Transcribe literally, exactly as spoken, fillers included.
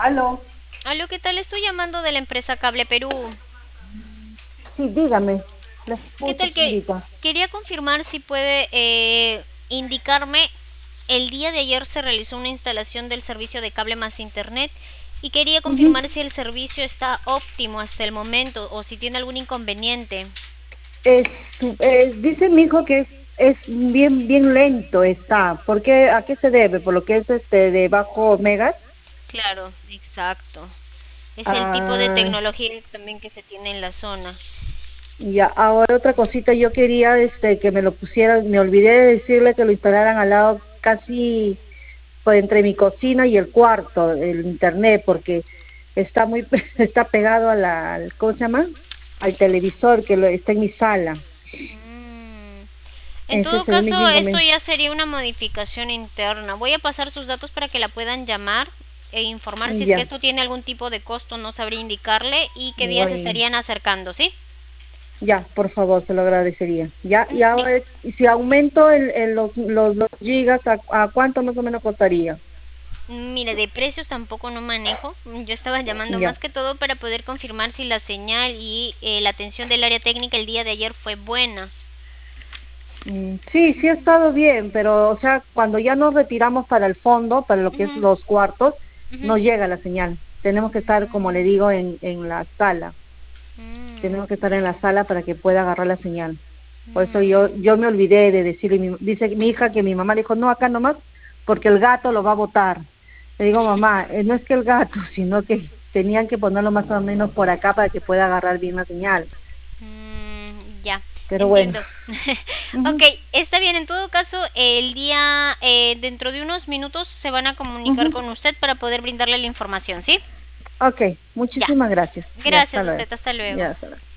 Aló, Aló, ¿qué tal? Estoy llamando de la empresa Cable Perú. sí, dígame, la ¿Qué escucho, tal? Que señorita. quería confirmar si puede eh, indicarme. El día de ayer se realizó una instalación del servicio de cable más internet y quería Ujú. confirmar si el servicio está óptimo hasta el momento o si tiene algún inconveniente. Es, es- dice mi hijo que es, es bien, bien lento está. ¿Por qué? ¿A qué se debe? ¿Por lo que es este de bajo megas? Claro, exacto. Es el tipo de Ah, tecnología también que se tiene en la zona. ya, ahora otra cosita, yo quería este que me lo pusieran, me olvidé de decirle que lo instalaran al lado casi pues, entre mi cocina y el cuarto, el internet, porque está muy, está pegado a la, al- ¿cómo se llama? Al televisor que lo, está en mi sala. Mm. En Ese todo es el único caso, esto inconveniente. ya sería una modificación interna. Voy a pasar sus datos para que la puedan llamar e informar si es que Ya, esto tiene algún tipo de costo, no sabría indicarle y qué días se bueno, estarían acercando, ¿sí? ya, por favor, se lo agradecería. Ya, y Di- ahora, y si aumento el, el- los, los, los gigas, ¿a, a cuánto más o menos costaría? Mire, de precios tampoco no manejo. Yo estaba llamando Ya. más que todo para poder confirmar si la señal y eh, la atención del área técnica el día de ayer fue buena. Mm, sí, sí ha estado bien, pero, o sea, cuando ya nos retiramos para el fondo, para lo que es Ujú, los cuartos, ujú. no llega la señal. Tenemos que estar, como le digo, en, en la sala. Mm, Tenemos que estar en la sala para que pueda agarrar la señal. Por eso yo, mm. yo me olvidé de decirle, mi- dice mi hija que mi mamá le dijo, no, acá nomás, porque el gato lo va a botar. Le digo, mamá, eh, no es que el gato, sino que tenían que ponerlo más o menos por acá para que pueda agarrar bien la señal. Mm, ya, Pero bueno, entiendo. Ok, ujú, está bien. En todo caso, el día, eh, dentro de unos minutos se van a comunicar ujú. con usted para poder brindarle la información, ¿sí? Ok, Ya. muchísimas gracias. Ya, hasta Gracias a luego. usted. Hasta luego. Ya, hasta luego.